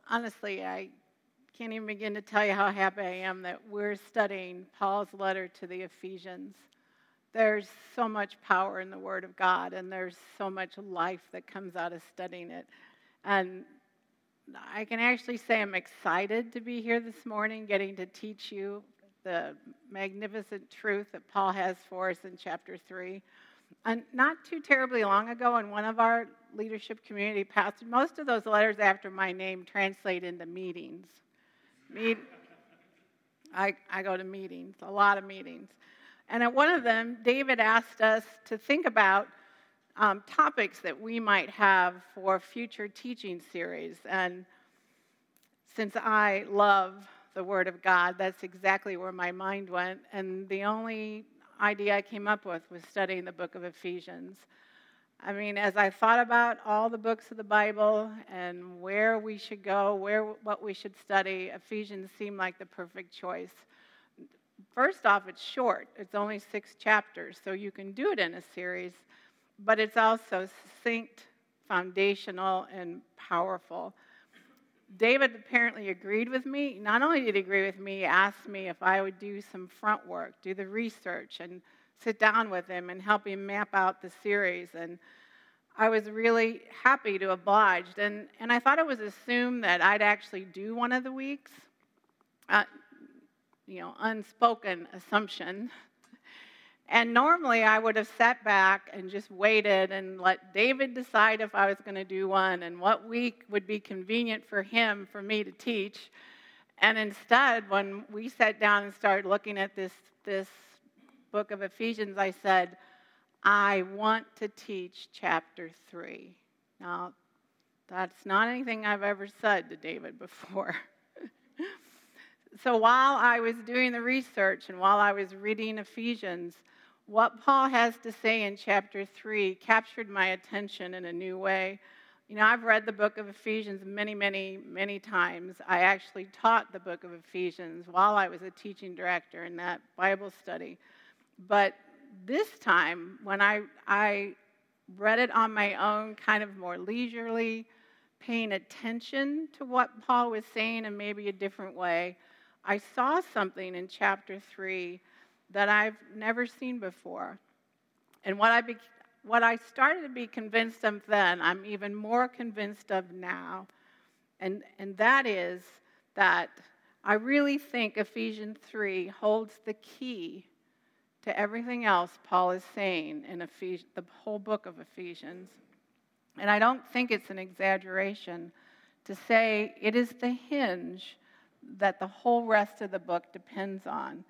Honestly, I can't even begin to tell you how happy I am that we're studying Paul's letter to the Ephesians. There's so much power in the Word of God, and there's so much life that comes out of studying it. And I can actually say I'm excited to be here this morning, getting to teach you the magnificent truth that Paul has for us in chapter 3. And not too terribly long ago, in one of our leadership community pastors, most of those letters after my name translate into meetings. I go to meetings, a lot of meetings. And at one of them, David asked us to think about topics that we might have for future teaching series. And since I love the Word of God, that's exactly where my mind went. And the only idea I came up with was studying the book of Ephesians. I mean, as I thought about all the books of the Bible and where we should go, what we should study, Ephesians seemed like the perfect choice. First off, it's short. It's only 6 chapters, so you can do it in a series, but it's also succinct, foundational, and powerful. David apparently agreed with me. Not only did he agree with me, he asked me if I would do some front work, do the research, and sit down with him and help him map out the series. And I was really happy to oblige. And I thought it was assumed that I'd actually do one of the weeks. Unspoken assumption. And normally I would have sat back and just waited and let David decide if I was going to do one and what week would be convenient for him for me to teach. And instead, when we sat down and started looking at this book of Ephesians, I said, I want to teach chapter 3. Now, that's not anything I've ever said to David before. So while I was doing the research and while I was reading Ephesians, what Paul has to say in chapter 3 captured my attention in a new way. I've read the book of Ephesians many, many, many times. I actually taught the book of Ephesians while I was a teaching director in that Bible study. But this time, when I read it on my own, kind of more leisurely, paying attention to what Paul was saying in maybe a different way, I saw something in chapter 3 that I've never seen before. And what I started to be convinced of then, I'm even more convinced of now. And that is that I really think Ephesians 3 holds the key to everything else Paul is saying in the whole book of Ephesians. And I don't think it's an exaggeration to say it is the hinge that the whole rest of the book depends on.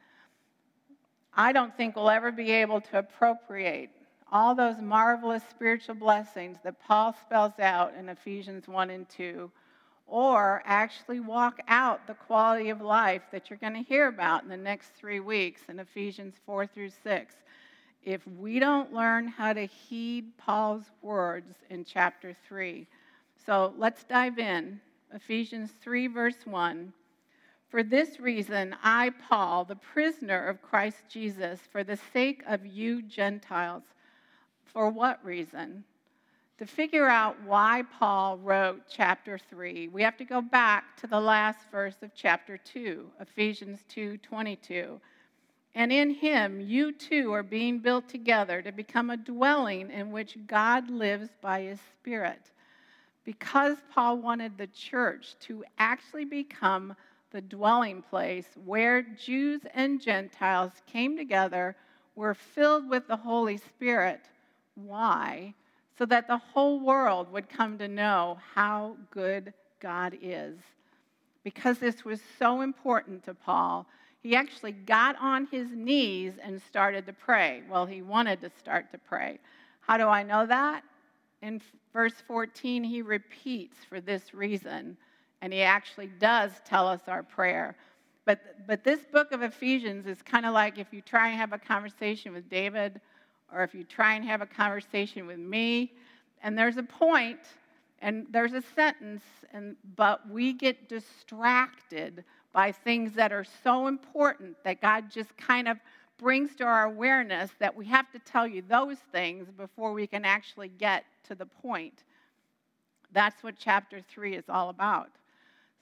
I don't think we'll ever be able to appropriate all those marvelous spiritual blessings that Paul spells out in Ephesians 1 and 2, or actually walk out the quality of life that you're going to hear about in the next 3 weeks in Ephesians 4 through 6, if we don't learn how to heed Paul's words in chapter 3. So let's dive in. Ephesians 3, verse 1. For this reason, I, Paul, the prisoner of Christ Jesus, for the sake of you Gentiles. For what reason? To figure out why Paul wrote chapter 3, we have to go back to the last verse of chapter 2, Ephesians 2:22. And in him, you too are being built together to become a dwelling in which God lives by his Spirit. Because Paul wanted the church to actually become the dwelling place where Jews and Gentiles came together, were filled with the Holy Spirit. Why? So that the whole world would come to know how good God is. Because this was so important to Paul, he actually got on his knees and started to pray. Well, he wanted to start to pray. How do I know that? In verse 14, he repeats for this reason. And he actually does tell us our prayer. But this book of Ephesians is kind of like if you try and have a conversation with David, or if you try and have a conversation with me, and there's a point, and there's a sentence, but we get distracted by things that are so important that God just kind of brings to our awareness that we have to tell you those things before we can actually get to the point. That's what chapter 3 is all about.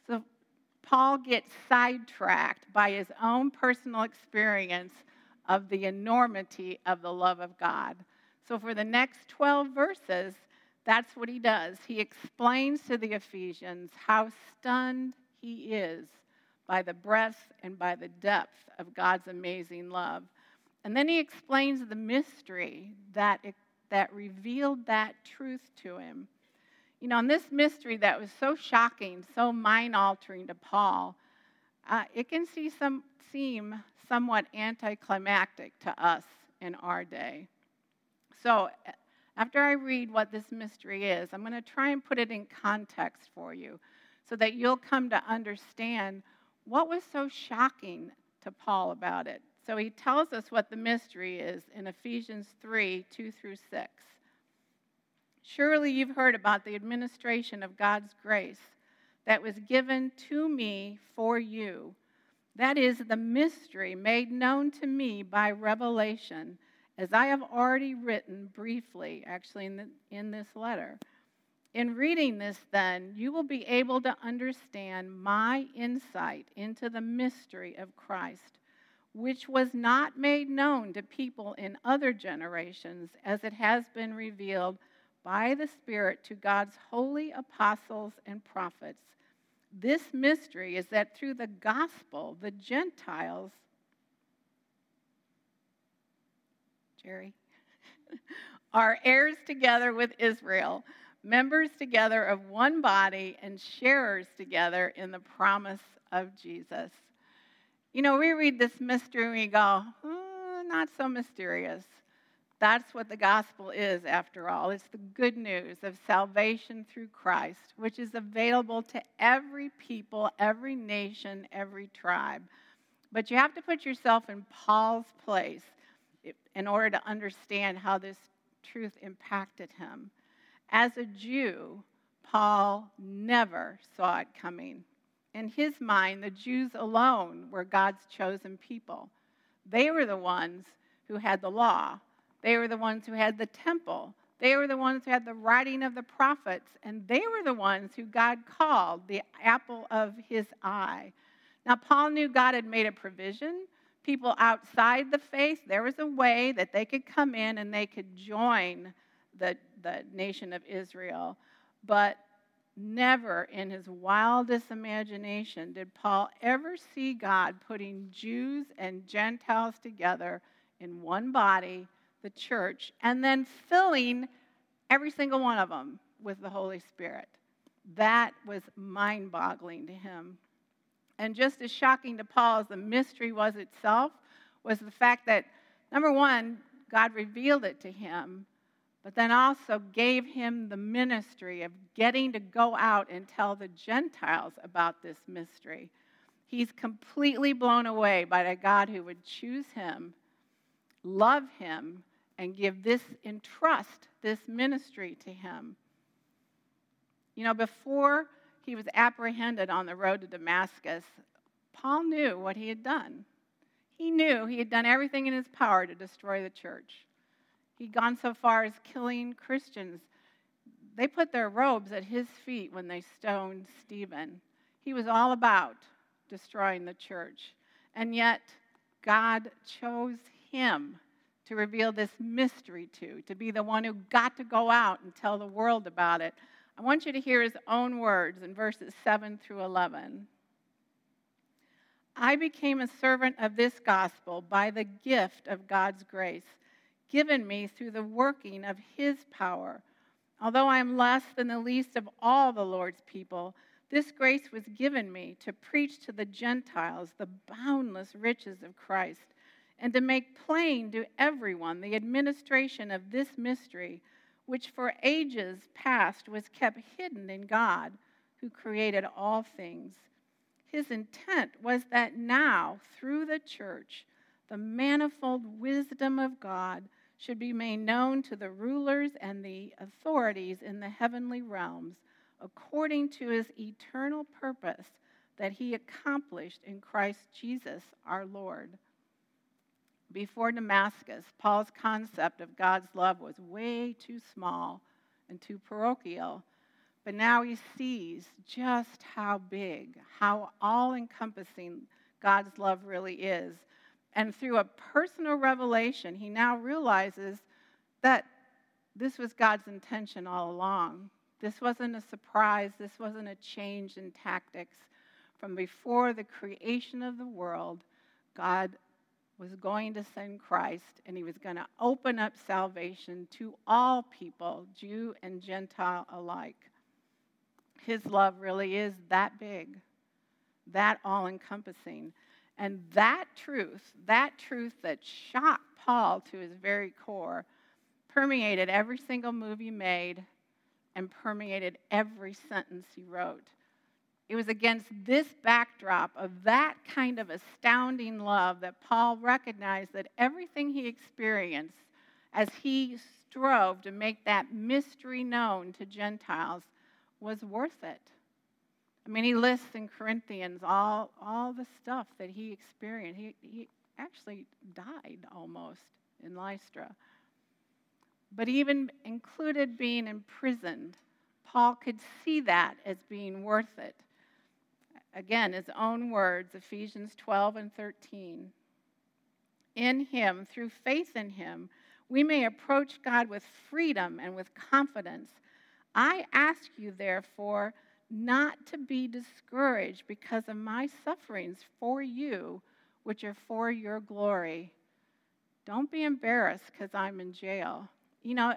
Paul gets sidetracked by his own personal experience of the enormity of the love of God. So for the next 12 verses, that's what he does. He explains to the Ephesians how stunned he is by the breadth and by the depth of God's amazing love. And then he explains the mystery that revealed that truth to him. You know, and this mystery that was so shocking, so mind-altering to Paul, it can seem somewhat anticlimactic to us in our day. So after I read what this mystery is, I'm going to try and put it in context for you so that you'll come to understand what was so shocking to Paul about it. So he tells us what the mystery is in Ephesians 3, 2 through 6. Surely you've heard about the administration of God's grace that was given to me for you. That is the mystery made known to me by revelation, as I have already written briefly, actually in this letter. In reading this, then, you will be able to understand my insight into the mystery of Christ, which was not made known to people in other generations, as it has been revealed by the Spirit to God's holy apostles and prophets. This mystery is that through the gospel, the Gentiles, are heirs together with Israel, members together of one body, and sharers together in the promise of Jesus. You know, we read this mystery and we go, not so mysterious. That's what the gospel is, after all. It's the good news of salvation through Christ, which is available to every people, every nation, every tribe. But you have to put yourself in Paul's place in order to understand how this truth impacted him. As a Jew, Paul never saw it coming. In his mind, the Jews alone were God's chosen people. They were the ones who had the law. They were the ones who had the temple. They were the ones who had the writing of the prophets. And they were the ones who God called the apple of his eye. Now, Paul knew God had made a provision. People outside the faith, there was a way that they could come in and they could join the nation of Israel. But never in his wildest imagination did Paul ever see God putting Jews and Gentiles together in one body, the church, and then filling every single one of them with the Holy Spirit. That was mind-boggling to him. And just as shocking to Paul as the mystery was itself, was the fact that, number one, God revealed it to him, but then also gave him the ministry of getting to go out and tell the Gentiles about this mystery. He's completely blown away by the God who would choose him, love him, and entrust this ministry to him. You know, before he was apprehended on the road to Damascus, Paul knew what he had done. He knew he had done everything in his power to destroy the church. He'd gone so far as killing Christians. They put their robes at his feet when they stoned Stephen. He was all about destroying the church. And yet, God chose him to reveal this mystery to be the one who got to go out and tell the world about it. I want you to hear his own words in verses 7 through 11. I became a servant of this gospel by the gift of God's grace, given me through the working of his power. Although I am less than the least of all the Lord's people, this grace was given me to preach to the Gentiles the boundless riches of Christ, and to make plain to everyone the administration of this mystery, which for ages past was kept hidden in God, who created all things. His intent was that now, through the church, the manifold wisdom of God should be made known to the rulers and the authorities in the heavenly realms, according to his eternal purpose that he accomplished in Christ Jesus our Lord. Before Damascus, Paul's concept of God's love was way too small and too parochial. But now he sees just how big, how all-encompassing God's love really is. And through a personal revelation, he now realizes that this was God's intention all along. This wasn't a surprise. This wasn't a change in tactics. From before the creation of the world, God was going to send Christ, and he was going to open up salvation to all people, Jew and Gentile alike. His love really is that big, that all-encompassing. And that truth that shocked Paul to his very core, permeated every single move he made and permeated every sentence he wrote. It was against this backdrop of that kind of astounding love that Paul recognized that everything he experienced as he strove to make that mystery known to Gentiles was worth it. I mean, he lists in Corinthians all the stuff that he experienced. He actually died almost in Lystra. But even included being imprisoned, Paul could see that as being worth it. Again, his own words, Ephesians 12 and 13. In him, through faith in him, we may approach God with freedom and with confidence. I ask you, therefore, not to be discouraged because of my sufferings for you, which are for your glory. Don't be embarrassed because I'm in jail. You know,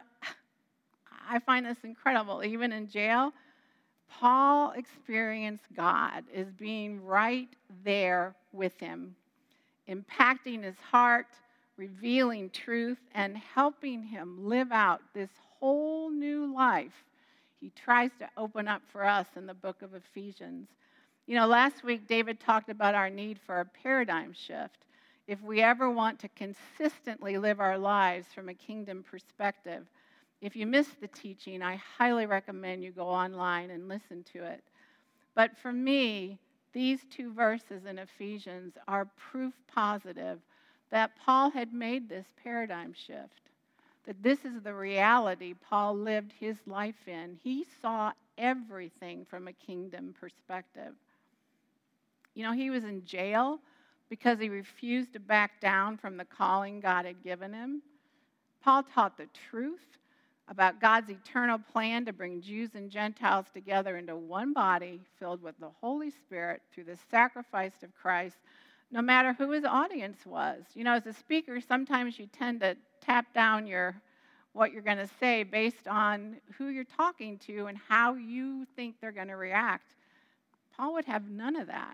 I find this incredible. Even in jail, Paul experienced God as being right there with him, impacting his heart, revealing truth, and helping him live out this whole new life he tries to open up for us in the book of Ephesians. You know, last week David talked about our need for a paradigm shift if we ever want to consistently live our lives from a kingdom perspective. If you missed the teaching, I highly recommend you go online and listen to it. But for me, these two verses in Ephesians are proof positive that Paul had made this paradigm shift, that this is the reality Paul lived his life in. He saw everything from a kingdom perspective. You know, he was in jail because he refused to back down from the calling God had given him. Paul taught the truth about God's eternal plan to bring Jews and Gentiles together into one body filled with the Holy Spirit through the sacrifice of Christ, no matter who his audience was. You know, as a speaker, sometimes you tend to tap down what you're going to say based on who you're talking to and how you think they're going to react. Paul would have none of that.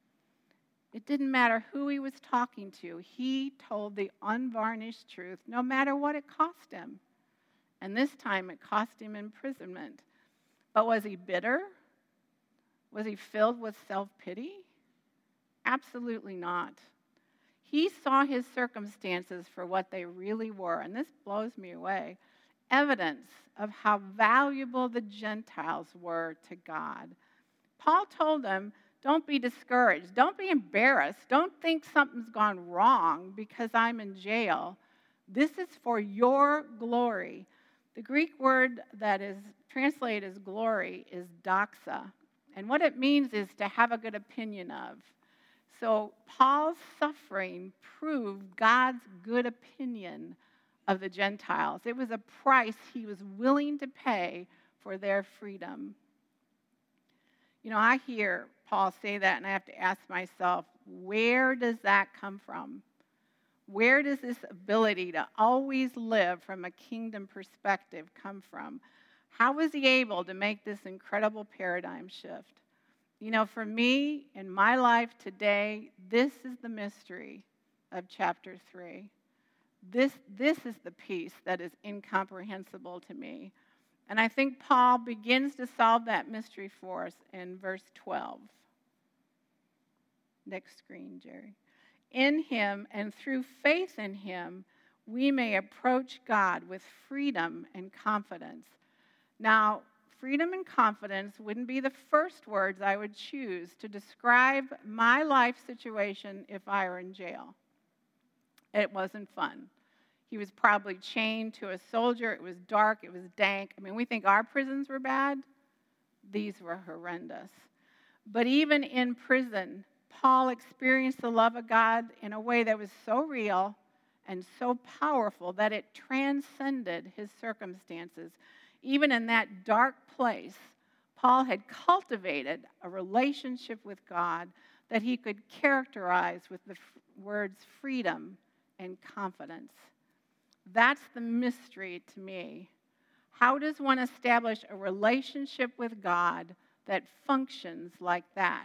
It didn't matter who he was talking to. He told the unvarnished truth, no matter what it cost him. And this time it cost him imprisonment. But was he bitter? Was he filled with self-pity? Absolutely not. He saw his circumstances for what they really were, and this blows me away. Evidence of how valuable the Gentiles were to God. Paul told them, don't be discouraged. Don't be embarrassed. Don't think something's gone wrong because I'm in jail. This is for your glory. The Greek word that is translated as glory is doxa. And what it means is to have a good opinion of. So Paul's suffering proved God's good opinion of the Gentiles. It was a price he was willing to pay for their freedom. You know, I hear Paul say that, and I have to ask myself, where does that come from? Where does this ability to always live from a kingdom perspective come from? How was he able to make this incredible paradigm shift? You know, for me, in my life today, this is the mystery of chapter 3. This is the piece that is incomprehensible to me. And I think Paul begins to solve that mystery for us in verse 12. Next screen, Jerry. In him and through faith in him, we may approach God with freedom and confidence. Now, freedom and confidence wouldn't be the first words I would choose to describe my life situation if I were in jail. It wasn't fun. He was probably chained to a soldier. It was dark. It was dank. I mean, we think our prisons were bad. these were horrendous. But even in prison, Paul experienced the love of God in a way that was so real and so powerful that it transcended his circumstances. Even in that dark place, Paul had cultivated a relationship with God that he could characterize with the words freedom and confidence. That's the mystery to me. How does one establish a relationship with God that functions like that?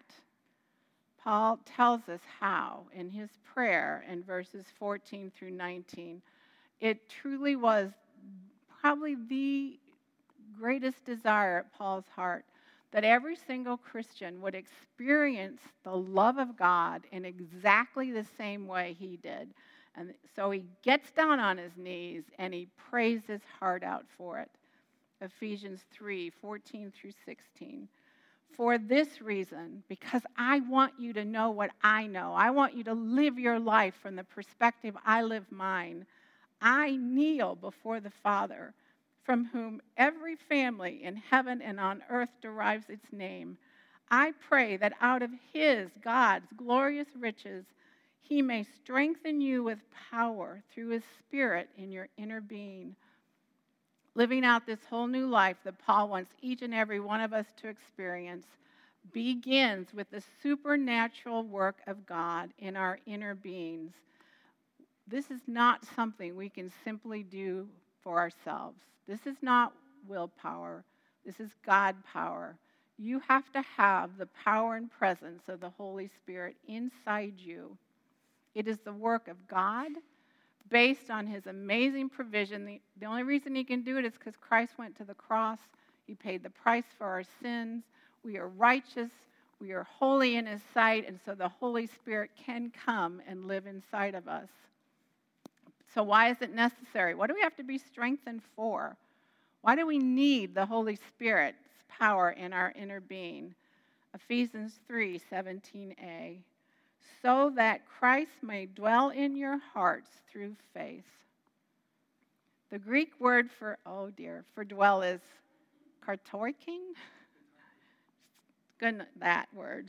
Paul tells us how in his prayer in verses 14 through 19. It truly was probably the greatest desire at Paul's heart that every single Christian would experience the love of God in exactly the same way he did. And so he gets down on his knees and he prays his heart out for it. Ephesians 3:14 through 16. For this reason, because I want you to know what I know, I want you to live your life from the perspective I live mine, I kneel before the Father, from whom every family in heaven and on earth derives its name. I pray that out of his, God's glorious riches, he may strengthen you with power through his Spirit in your inner being. Living out this whole new life that Paul wants each and every one of us to experience begins with the supernatural work of God in our inner beings. This is not something we can simply do for ourselves. This is not willpower. This is God power. You have to have the power and presence of the Holy Spirit inside you. It is the work of God based on his amazing provision. The only reason he can do it is because Christ went to the cross. He paid the price for our sins. We are righteous. We are holy in his sight. And so the Holy Spirit can come and live inside of us. So why is it necessary? What do we have to be strengthened for? Why do we need the Holy Spirit's power in our inner being? Ephesians 3:17a. So that Christ may dwell in your hearts through faith. The Greek word for dwell is kartoikin. Good, that word.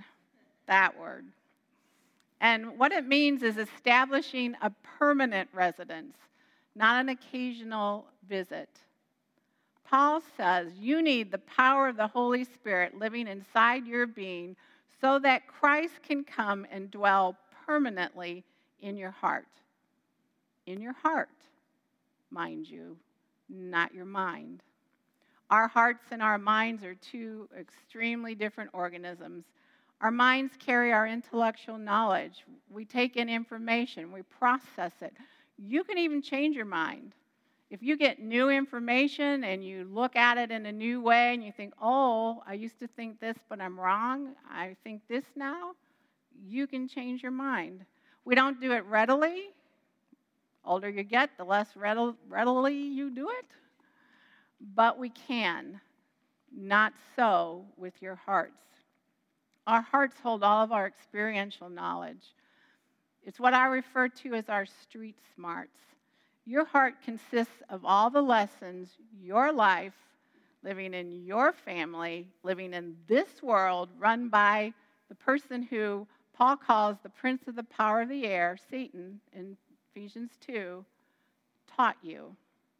And what it means is establishing a permanent residence, not an occasional visit. Paul says you need the power of the Holy Spirit living inside your being so that Christ can come and dwell permanently in your heart. In your heart, mind you, not your mind. Our hearts and our minds are two extremely different organisms. Our minds carry our intellectual knowledge. We take in information. We process it. You can even change your mind. If you get new information and you look at it in a new way and you think, oh, I used to think this, but I'm wrong. I think this now. You can change your mind. We don't do it readily. Older you get, the less readily you do it. But we can. Not so with your hearts. Our hearts hold all of our experiential knowledge. It's what I refer to as our street smarts. Your heart consists of all the lessons your life, living in your family, living in this world, run by the person who Paul calls the prince of the power of the air, Satan, in Ephesians 2, taught you.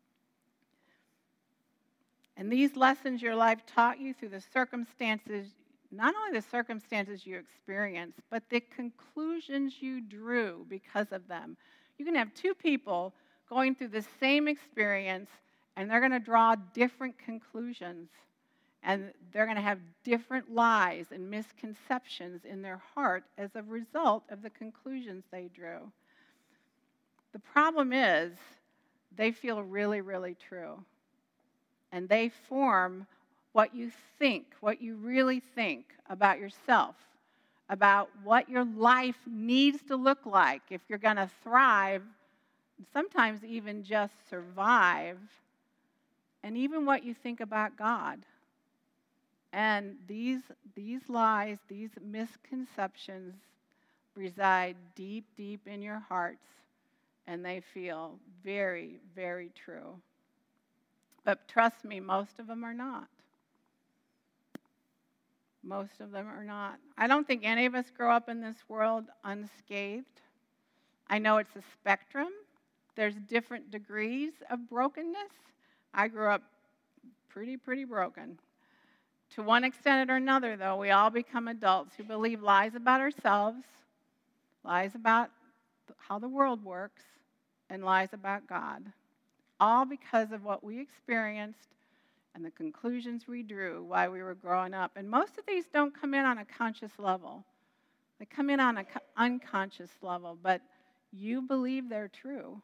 And these lessons your life taught you through the circumstances, not only the circumstances you experienced, but the conclusions you drew because of them. You can have two people going through the same experience, and they're going to draw different conclusions. And they're going to have different lies and misconceptions in their heart as a result of the conclusions they drew. The problem is they feel really, really true. And they form what you think, what you really think about yourself, about what your life needs to look like if you're going to thrive, sometimes even just survive, and even what you think about God. And these lies, these misconceptions reside deep, deep in your hearts, and they feel very, very true. But trust me, most of them are not. Most of them are not. I don't think any of us grow up in this world unscathed. I know it's a spectrum. There's different degrees of brokenness. I grew up pretty broken. To one extent or another, though, we all become adults who believe lies about ourselves, lies about how the world works, and lies about God. All because of what we experienced and the conclusions we drew while we were growing up. And most of these don't come in on a conscious level. They come in on an unconscious level, but you believe they're true.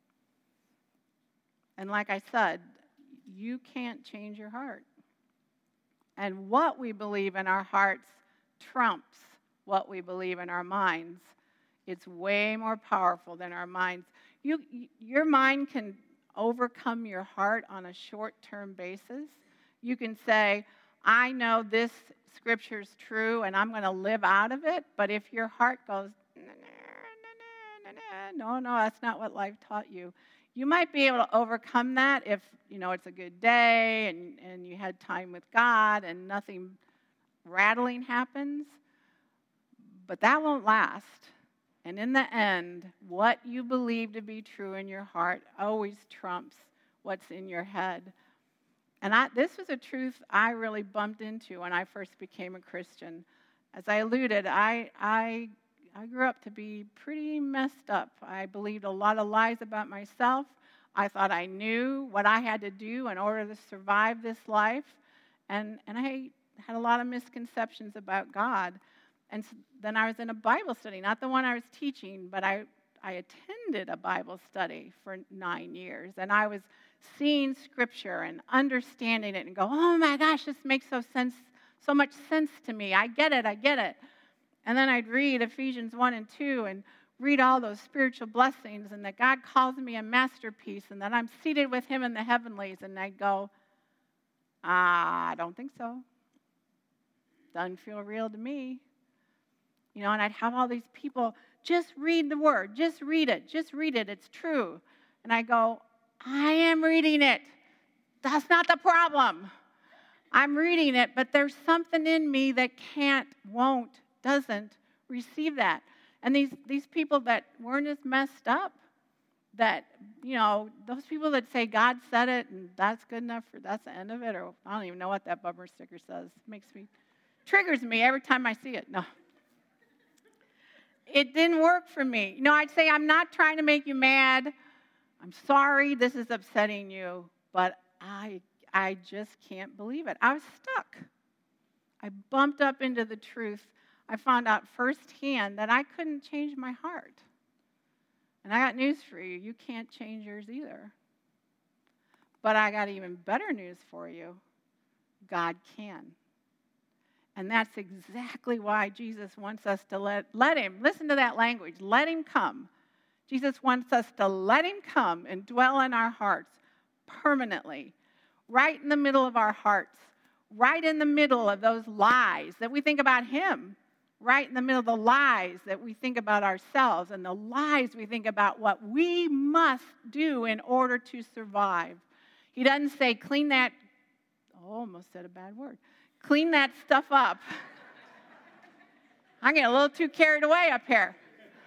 And like I said, you can't change your heart. And what we believe in our hearts trumps what we believe in our minds. It's way more powerful than our minds. Your mind can overcome your heart on a short-term basis. You can say, I know this scripture's true and I'm going to live out of it, but if your heart goes, no, that's not what life taught you, you might be able to overcome that if, it's a good day and you had time with God and nothing rattling happens, but that won't last. And in the end, what you believe to be true in your heart always trumps what's in your head. And this was a truth I really bumped into when I first became a Christian. As I alluded, I grew up to be pretty messed up. I believed a lot of lies about myself. I thought I knew what I had to do in order to survive this life. And I had a lot of misconceptions about God. And then I was in a Bible study, not the one I was teaching, but I attended a Bible study for 9 years. And I was seeing Scripture and understanding it and go, oh my gosh, this makes so much sense to me. I get it. And then I'd read Ephesians 1 and 2 and read all those spiritual blessings and that God calls me a masterpiece and that I'm seated with Him in the heavenlies. And I'd go, I don't think so. Doesn't feel real to me. And I'd have all these people, just read the word, just read it, it's true. And I go, I am reading it. That's not the problem. I'm reading it, but there's something in me that doesn't receive that. And these people that weren't as messed up, that, those people that say God said it and that's good enough that's the end of it, or I don't even know what that bumper sticker says. Triggers me every time I see it. No. It didn't work for me. I'd say, I'm not trying to make you mad. I'm sorry this is upsetting you, but I just can't believe it. I was stuck. I bumped up into the truth. I found out firsthand that I couldn't change my heart. And I got news for you. You can't change yours either. But I got even better news for you. God can. And that's exactly why Jesus wants us to let Him, listen to that language, let Him come. Jesus wants us to let Him come and dwell in our hearts permanently, right in the middle of our hearts, right in the middle of those lies that we think about Him, right in the middle of the lies that we think about ourselves and the lies we think about what we must do in order to survive. He doesn't say, clean that, almost said a bad word. Clean that stuff up. I'm getting a little too carried away up here.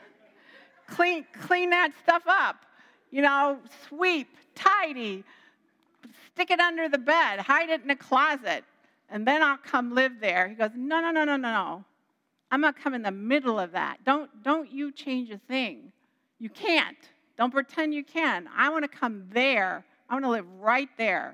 Clean that stuff up. Sweep, tidy, stick it under the bed, hide it in a closet, and then I'll come live there. He goes, no. I'm going to come in the middle of that. Don't you change a thing. You can't. Don't pretend you can. I want to come there. I want to live right there.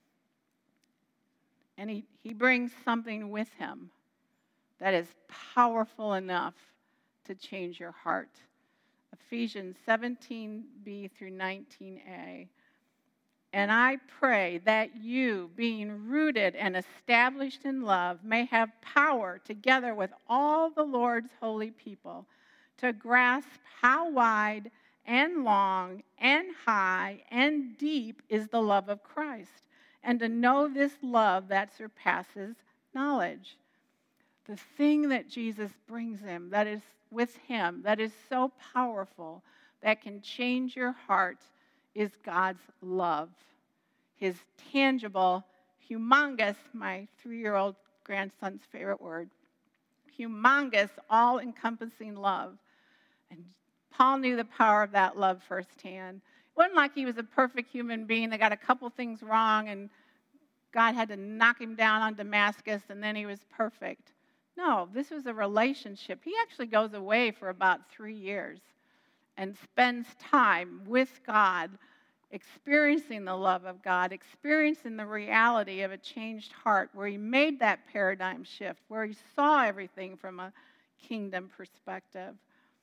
And he brings something with him that is powerful enough to change your heart. Ephesians 17b through 19a. And I pray that you, being rooted and established in love, may have power together with all the Lord's holy people to grasp how wide and long and high and deep is the love of Christ, and to know this love that surpasses knowledge. The thing that Jesus brings him, that is with him, that is so powerful, that can change your heart, is God's love. His tangible, humongous, my 3-year-old grandson's favorite word. Humongous, all-encompassing love. And Paul knew the power of that love firsthand. It wasn't like he was a perfect human being that got a couple things wrong and God had to knock him down on Damascus and then he was perfect. No, this was a relationship. He actually goes away for about 3 years and spends time with God, experiencing the love of God, experiencing the reality of a changed heart, where he made that paradigm shift, where he saw everything from a kingdom perspective.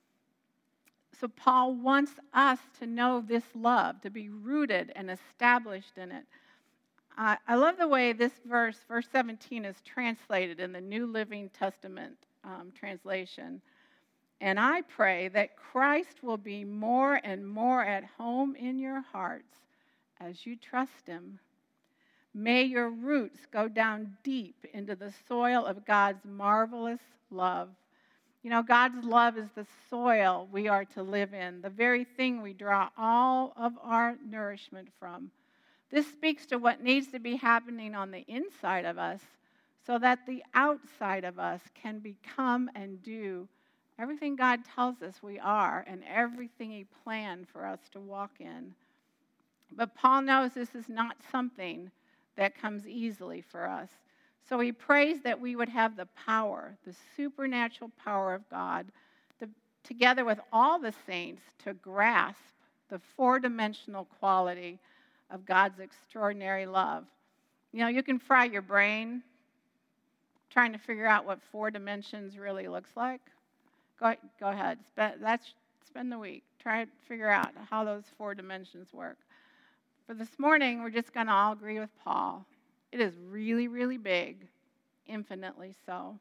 So Paul wants us to know this love, to be rooted and established in it. I love the way this verse 17, is translated in the New Living Testament translation. And I pray that Christ will be more and more at home in your hearts as you trust him. May your roots go down deep into the soil of God's marvelous love. You know, God's love is the soil we are to live in, the very thing we draw all of our nourishment from. This speaks to what needs to be happening on the inside of us so that the outside of us can become and do everything God tells us we are and everything he planned for us to walk in. But Paul knows this is not something that comes easily for us. So he prays that we would have the power, the supernatural power of God, together with all the saints, to grasp the four-dimensional quality of God's extraordinary love. You know, you can fry your brain trying to figure out what 4 dimensions really looks like. Go ahead. Spend the week. Try to figure out how those 4 dimensions work. For this morning, we're just going to all agree with Paul. It is really, really big, infinitely so.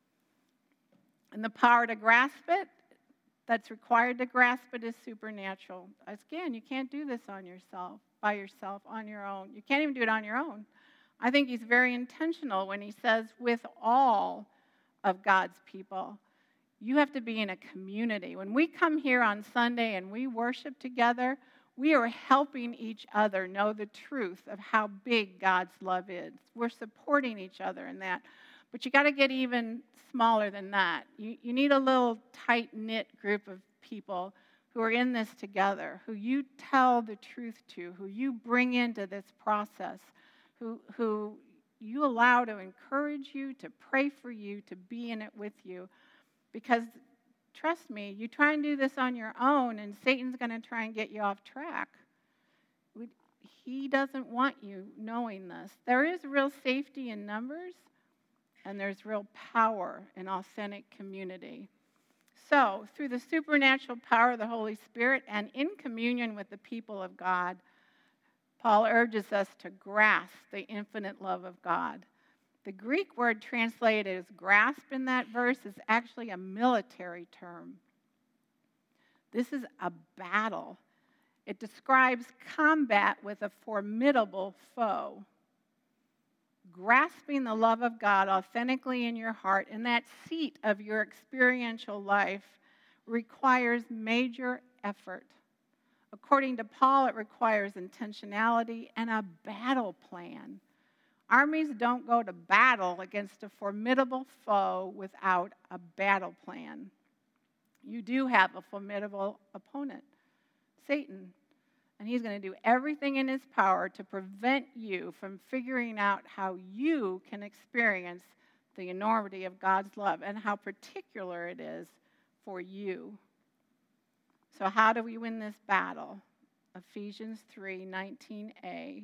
And the power to grasp it, that's required to grasp it, is supernatural. Again, you can't do this by yourself, on your own. You can't even do it on your own. I think he's very intentional when he says, with all of God's people. You have to be in a community. When we come here on Sunday and we worship together, we are helping each other know the truth of how big God's love is. We're supporting each other in that. But you got to get even smaller than that. You need a little tight-knit group of people who are in this together, who you tell the truth to, who you bring into this process, who you allow to encourage you, to pray for you, to be in it with you. Because, trust me, you try and do this on your own, and Satan's going to try and get you off track. He doesn't want you knowing this. There is real safety in numbers, and there's real power in authentic community. So, through the supernatural power of the Holy Spirit and in communion with the people of God, Paul urges us to grasp the infinite love of God. The Greek word translated as grasp in that verse is actually a military term. This is a battle. It describes combat with a formidable foe. Grasping the love of God authentically in your heart, in that seat of your experiential life, requires major effort. According to Paul, it requires intentionality and a battle plan. Armies don't go to battle against a formidable foe without a battle plan. You do have a formidable opponent, Satan. And he's going to do everything in his power to prevent you from figuring out how you can experience the enormity of God's love and how particular it is for you. So how do we win this battle? Ephesians 3:19a.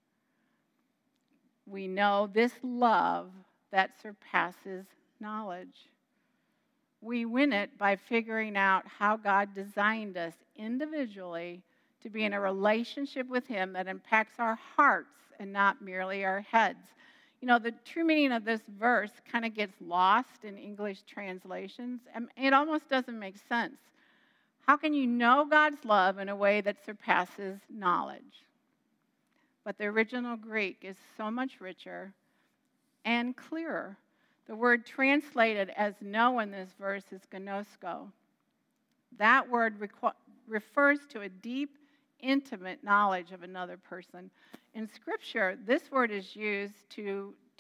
We know this love that surpasses knowledge. We win it by figuring out how God designed us individually to be in a relationship with him that impacts our hearts and not merely our heads. You know, the true meaning of this verse kind of gets lost in English translations. It almost doesn't make sense. How can you know God's love in a way that surpasses knowledge? But the original Greek is so much richer and clearer. The word translated as know in this verse is gnosko. That word refers to a deep, intimate knowledge of another person. In Scripture, this word is used to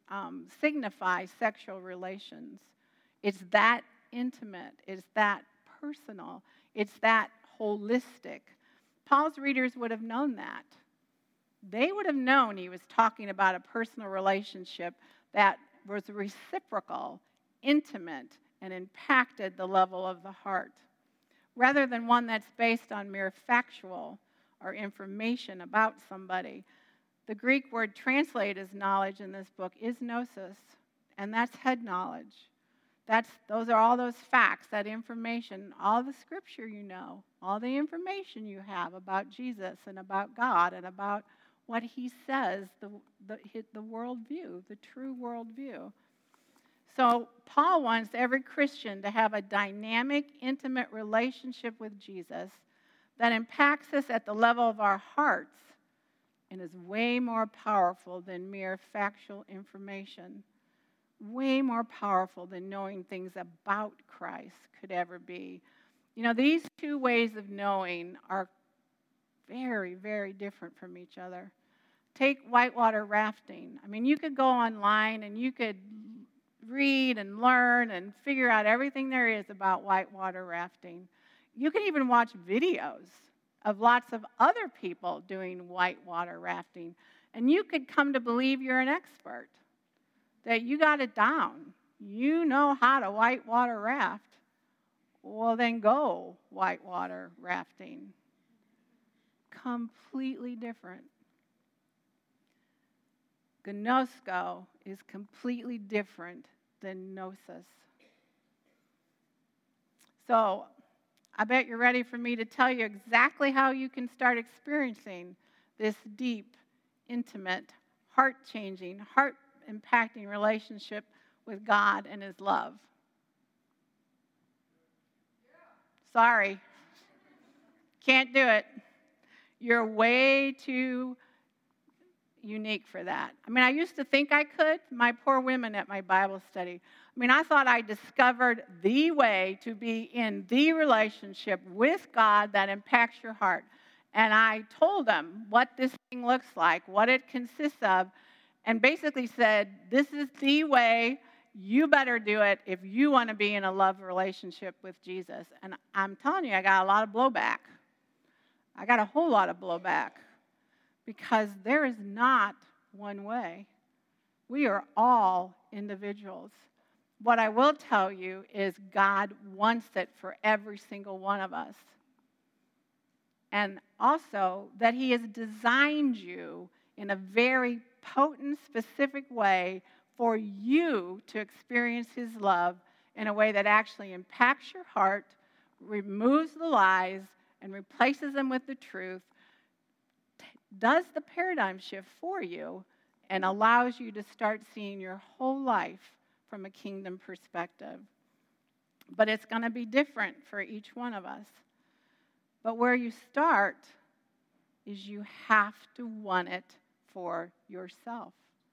signify sexual relations. It's that intimate. It's that personal. It's that holistic. Paul's readers would have known that. They would have known he was talking about a personal relationship that was reciprocal, intimate, and impacted the level of the heart, rather than one that's based on mere factual or information about somebody. The Greek word translated as knowledge in this book is gnosis, and that's head knowledge. Those are all those facts, that information, all the scripture you know, all the information you have about Jesus and about God and about what he says, the worldview, the true worldview. So Paul wants every Christian to have a dynamic, intimate relationship with Jesus that impacts us at the level of our hearts and is way more powerful than mere factual information, way more powerful than knowing things about Christ could ever be. You know, these two ways of knowing are very, very different from each other. Take whitewater rafting. I mean, you could go online and you could read and learn and figure out everything there is about whitewater rafting. You can even watch videos of lots of other people doing whitewater rafting, and you could come to believe you're an expert, that you got it down. You know how to whitewater raft. Well, then go whitewater rafting. Completely different. Gnosko is completely different than gnosis. So, I bet you're ready for me to tell you exactly how you can start experiencing this deep, intimate, heart-changing, heart-impacting relationship with God and his love. Sorry. Can't do it. You're way too unique for that. I mean, I used to think I could. My poor women at my Bible study. I mean, I thought I discovered the way to be in the relationship with God that impacts your heart. And I told them what this thing looks like, what it consists of, and basically said, this is the way. You better do it if you want to be in a love relationship with Jesus. And I'm telling you, I got a lot of blowback. I got a whole lot of blowback. Because there is not one way. We are all individuals. What I will tell you is God wants it for every single one of us. And also that he has designed you in a very potent, specific way for you to experience his love in a way that actually impacts your heart, removes the lies, and replaces them with the truth, does the paradigm shift for you and allows you to start seeing your whole life from a kingdom perspective. But it's going to be different for each one of us. But where you start is you have to want it for yourself.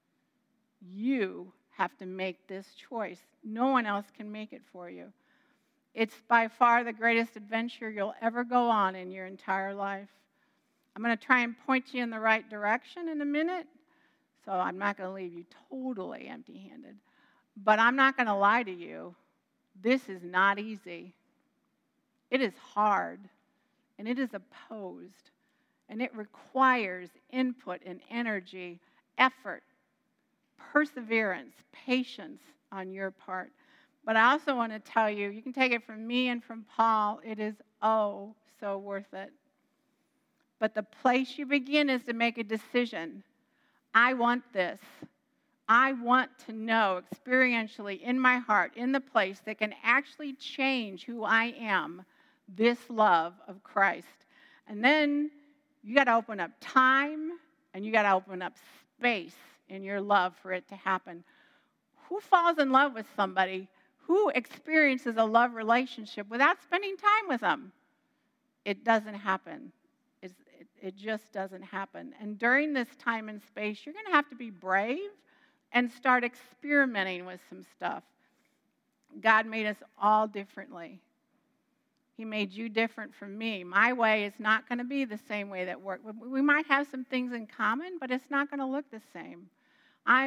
You have to make this choice. No one else can make it for you. It's by far the greatest adventure you'll ever go on in your entire life. I'm going to try and point you in the right direction in a minute, so I'm not going to leave you totally empty-handed. But I'm not going to lie to you. This is not easy. It is hard, and it is opposed, and it requires input and energy, effort, perseverance, patience on your part. But I also want to tell you, you can take it from me and from Paul, it is oh so worth it. But the place you begin is to make a decision. I want this. I want to know experientially in my heart, in the place that can actually change who I am, this love of Christ. And then you got to open up time and you got to open up space in your love for it to happen. Who falls in love with somebody? Who experiences a love relationship without spending time with them? It doesn't happen. It just doesn't happen. And during this time and space, you're going to have to be brave and start experimenting with some stuff. God made us all differently. He made you different from me. My way is not going to be the same way that works. We might have some things in common, but it's not going to look the same. I'm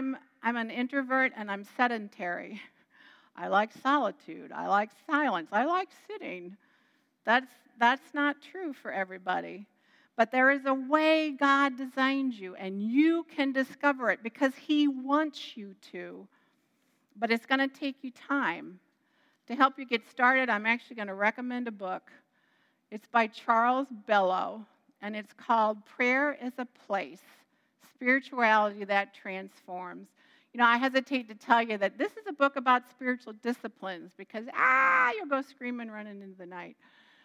I'm an introvert and I'm sedentary. I like solitude. I like silence. I like sitting. That's not true for everybody. But there is a way God designed you, and you can discover it because He wants you to. But it's going to take you time. To help you get started, I'm actually going to recommend a book. It's by Charles Bellow, and it's called Prayer is a Place, Spirituality That Transforms. You know, I hesitate to tell you that this is a book about spiritual disciplines because, you'll go screaming, running into the night.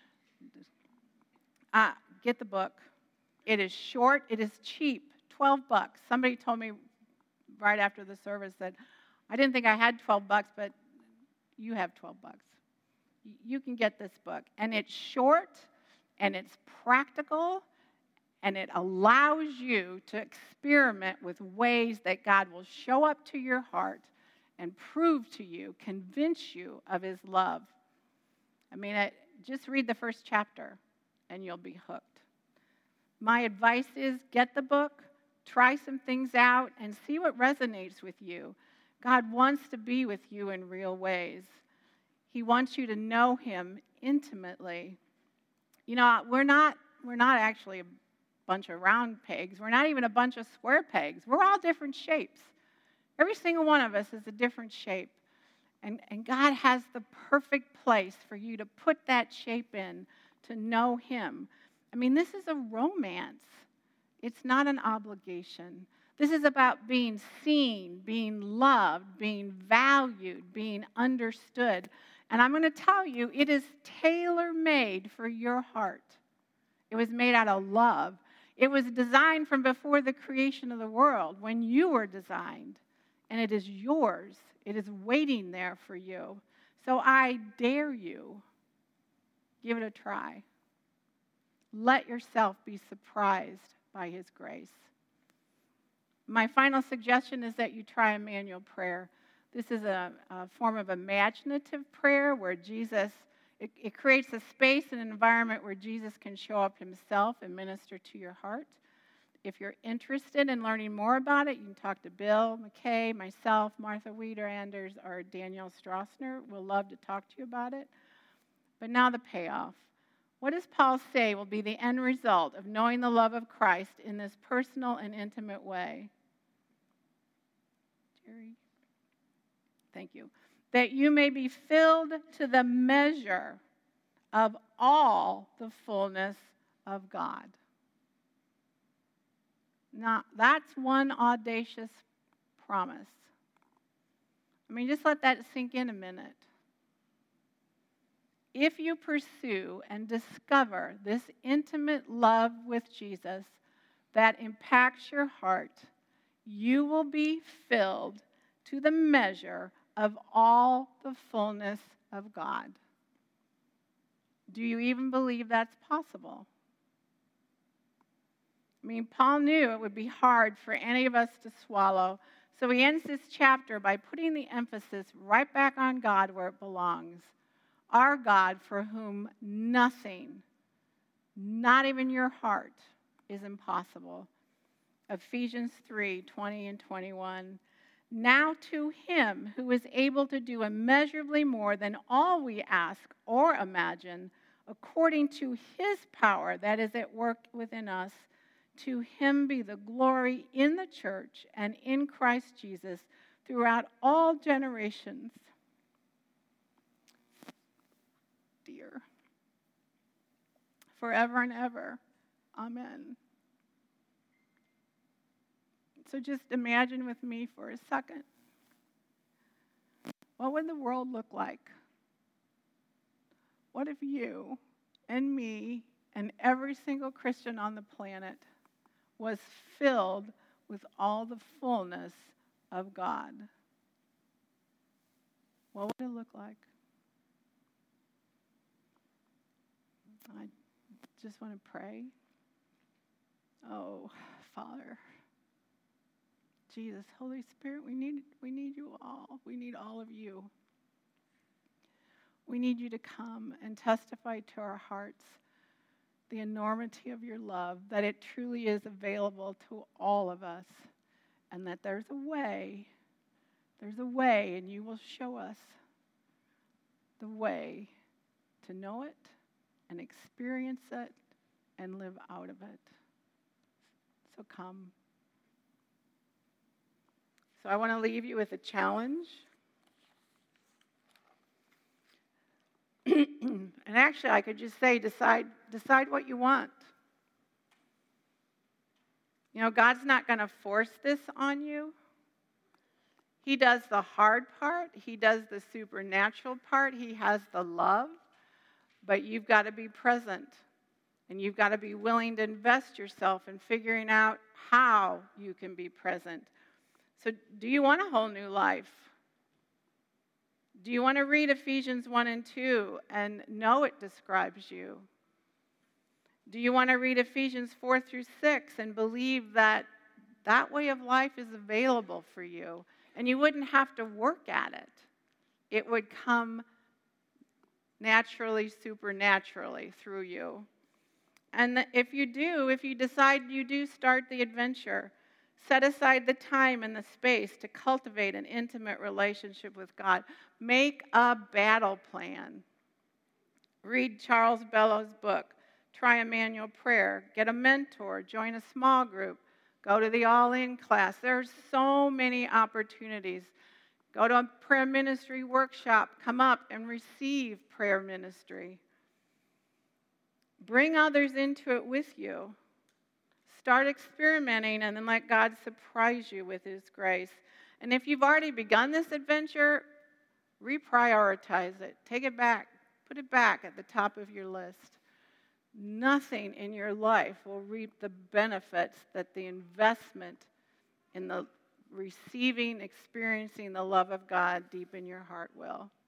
Get the book. It is short. It is cheap. $12. Somebody told me right after the service that I didn't think I had $12, but you have $12. You can get this book. And it's short, and it's practical, and it allows you to experiment with ways that God will show up to your heart and prove to you, convince you of His love. I mean, just read the first chapter, and you'll be hooked. My advice is get the book, try some things out, and see what resonates with you. God wants to be with you in real ways. He wants you to know Him intimately. You know, we're not actually a bunch of round pegs. We're not even a bunch of square pegs. We're all different shapes. Every single one of us is a different shape. And God has the perfect place for you to put that shape in to know Him. I mean, this is a romance. It's not an obligation. This is about being seen, being loved, being valued, being understood. And I'm going to tell you, it is tailor-made for your heart. It was made out of love. It was designed from before the creation of the world, when you were designed. And it is yours. It is waiting there for you. So I dare you, give it a try. Let yourself be surprised by His grace. My final suggestion is that you try Emmanuel prayer. This is a form of imaginative prayer where Jesus, it creates a space and an environment where Jesus can show up Himself and minister to your heart. If you're interested in learning more about it, you can talk to Bill McKay, myself, Martha Wieder-Anders, or Danielle Stroessner. We'll love to talk to you about it. But now the payoff. What does Paul say will be the end result of knowing the love of Christ in this personal and intimate way? Jerry? Thank you. That you may be filled to the measure of all the fullness of God. Now, that's one audacious promise. I mean, just let that sink in a minute. If you pursue and discover this intimate love with Jesus that impacts your heart, you will be filled to the measure of all the fullness of God. Do you even believe that's possible? I mean, Paul knew it would be hard for any of us to swallow, so he ends this chapter by putting the emphasis right back on God where it belongs. Our God, for whom nothing, not even your heart, is impossible. Ephesians 3:20 and 21. Now to Him who is able to do immeasurably more than all we ask or imagine, according to His power that is at work within us, to Him be the glory in the church and in Christ Jesus throughout all generations. Dear. Forever and ever. Amen. So just imagine with me for a second. What would the world look like? What if you and me and every single Christian on the planet was filled with all the fullness of God? What would it look like? I just want to pray. Oh, Father, Jesus, Holy Spirit, we need you all. We need all of you. We need you to come and testify to our hearts the enormity of your love, that it truly is available to all of us, and that there's a way There's a way, and you will show us the way to know it and experience it and live out of it. So come. So I want to leave you with a challenge. And actually, I could just say, decide what you want. You know, God's not going to force this on you. He does the hard part. He does the supernatural part. He has the love. But you've got to be present. And you've got to be willing to invest yourself in figuring out how you can be present. So do you want a whole new life? Do you want to read Ephesians 1 and 2 and know it describes you? Do you want to read Ephesians 4 through 6 and believe that that way of life is available for you and you wouldn't have to work at it? It would come naturally, supernaturally through you. And if you decide you do start the adventure, set aside the time and the space to cultivate an intimate relationship with God. Make a battle plan. Read Charles Bellow's book, Try a Manual Prayer. Get a mentor. Join a small group. Go to the all-in class. There's so many opportunities. Go to a prayer ministry workshop. Come up and receive prayer ministry. Bring others into it with you. Start experimenting and then let God surprise you with His grace. And if you've already begun this adventure, reprioritize it. Take it back. Put it back at the top of your list. Nothing in your life will reap the benefits that the investment in the receiving, experiencing the love of God deep in your heart will.